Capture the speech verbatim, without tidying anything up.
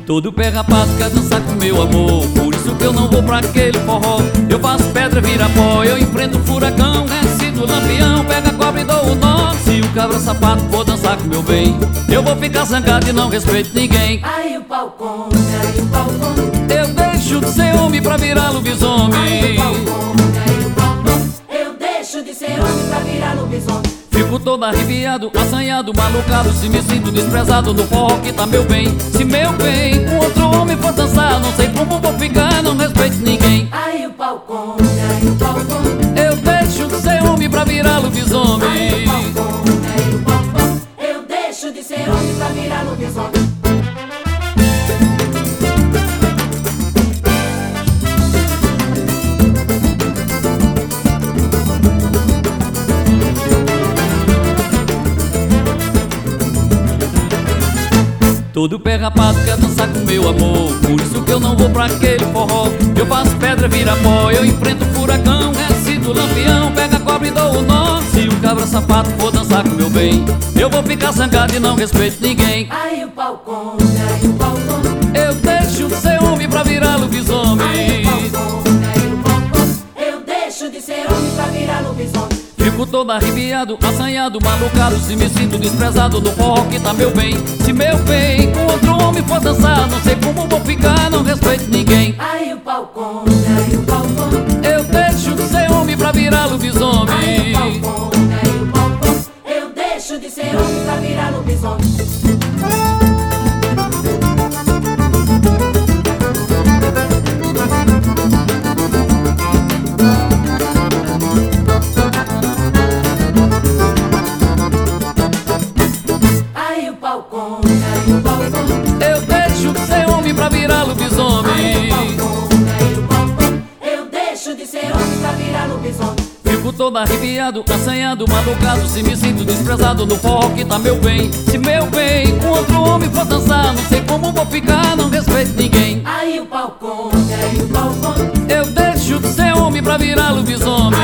Todo pé rapaz quer dançar com meu amor, por isso que eu não vou pra aquele forró. Eu faço pedra, vira pó, eu enfrento furacão, rescido lampião, pega a cobra e dou o nó. Se o cabra sapato for dançar com meu bem, eu vou ficar zangado e não respeito ninguém. Ai o pau come, ai o pau come. Eu deixo de ser homem pra virar lobisomem. Ai o pau come, ai o pau come. Eu deixo de ser homem pra virar lobisomem. Fico todo arrepiado, assanhado, malucado, se me sinto desprezado no forró que tá meu bem. Se meu bem com outro homem for dançar, não sei como vou ficar, não respeito ninguém. Ai o pau come, ai o pau come. Eu deixo de ser homem pra virar lobisomem. Ai o pau come, ai o pau come. Eu deixo de ser homem pra virar lobisomem. Todo pé rapado quer dançar com meu amor, por isso que eu não vou pra aquele forró. Eu faço pedra, vira pó, eu enfrento furacão, rescido lampião, pega a cobra e dou o nó. Se o cabra sapato for dançar com meu bem, eu vou ficar zangado e não respeito ninguém. Ai o pau come, ai o pau come. Eu deixo de ser homem pra virar lobisomem. Ai o pau come, ai o pau come. Eu deixo de ser homem pra virar lobisomem. Fico todo arrepiado, assanhado, malucado, se me sinto desprezado no forró que tá meu bem. Se meu bem com outro homem for dançar, não sei como vou ficar, não respeito ninguém. Ai o pau come, ai o pau come. Eu deixo de ser homem pra virar lobisomem. Ai o pau come, ai o pau come. Eu deixo de ser homem pra virar lobisomem. Ai o pau come, ai o pau come. Eu deixo de ser homem pra virar lobisomem. Ai o pau come, ai o pau come. Eu deixo de ser homem pra virar lobisomem. Fico todo arrepiado, assanhado, malucado, se me sinto desprezado no forró que tá meu bem. Se meu bem com outro homem for dançar, não sei como vou ficar, não respeito ninguém. Ai o pau come, ai o pau come. Eu deixo de ser homem pra virar lobisomem.